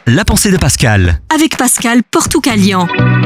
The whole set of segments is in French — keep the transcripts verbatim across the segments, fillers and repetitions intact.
La pensée de Pascal. Avec Pascal Portucalian.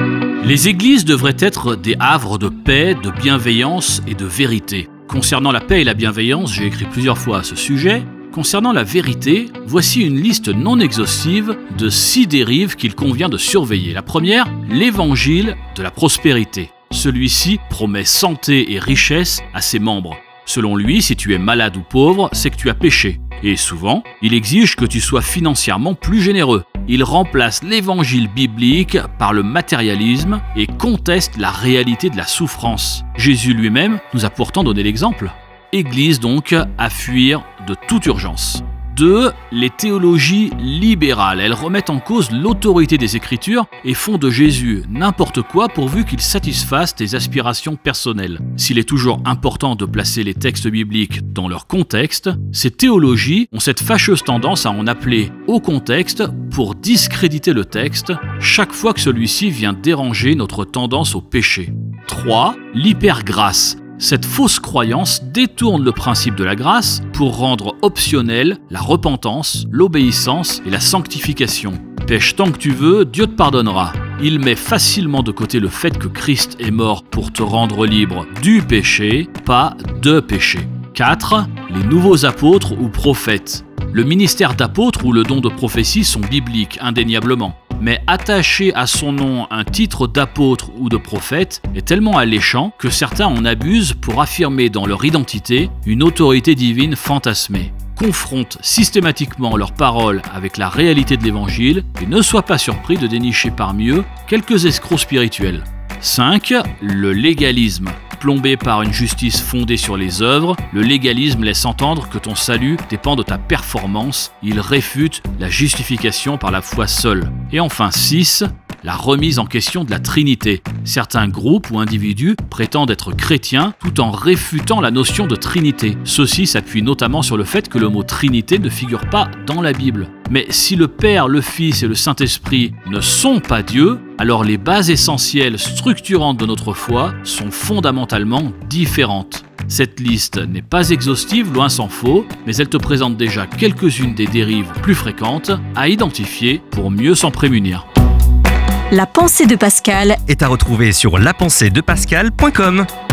Les églises devraient être des havres de paix, de bienveillance et de vérité. Concernant la paix et la bienveillance, j'ai écrit plusieurs fois à ce sujet. Concernant la vérité, voici une liste non exhaustive de six dérives qu'il convient de surveiller. La première, l'évangile de la prospérité. Celui-ci promet santé et richesse à ses membres. Selon lui, si tu es malade ou pauvre, c'est que tu as péché. Et souvent, il exige que tu sois financièrement plus généreux. Il remplace l'évangile biblique par le matérialisme et conteste la réalité de la souffrance. Jésus lui-même nous a pourtant donné l'exemple. Église donc à fuir de toute urgence. deux. Les théologies libérales. Elles remettent en cause l'autorité des Écritures et font de Jésus n'importe quoi pourvu qu'il satisfasse tes aspirations personnelles. S'il est toujours important de placer les textes bibliques dans leur contexte, ces théologies ont cette fâcheuse tendance à en appeler au contexte pour discréditer le texte chaque fois que celui-ci vient déranger notre tendance au péché. trois. L'hypergrâce. Cette fausse croyance détourne le principe de la grâce pour rendre optionnel la repentance, l'obéissance et la sanctification. Pêche tant que tu veux, Dieu te pardonnera. Il met facilement de côté le fait que Christ est mort pour te rendre libre du péché, pas de péché. quatre. Les nouveaux apôtres ou prophètes. Le ministère d'apôtre ou le don de prophétie sont bibliques, indéniablement. Mais attacher à son nom un titre d'apôtre ou de prophète est tellement alléchant que certains en abusent pour affirmer dans leur identité une autorité divine fantasmée. Confrontent systématiquement leurs paroles avec la réalité de l'évangile et ne sois pas surpris de dénicher parmi eux quelques escrocs spirituels. cinq. Le légalisme. Plombé par une justice fondée sur les œuvres, le légalisme laisse entendre que ton salut dépend de ta performance. Il réfute la justification par la foi seule. Et enfin six. La remise en question de la Trinité. Certains groupes ou individus prétendent être chrétiens tout en réfutant la notion de Trinité. Ceci s'appuie notamment sur le fait que le mot Trinité ne figure pas dans la Bible. Mais si le Père, le Fils et le Saint-Esprit ne sont pas Dieu, alors les bases essentielles structurantes de notre foi sont fondamentalement différentes. Cette liste n'est pas exhaustive, loin s'en faut, mais elle te présente déjà quelques-unes des dérives plus fréquentes à identifier pour mieux s'en prémunir. La pensée de Pascal Est à retrouver sur la pensée de pascal point com.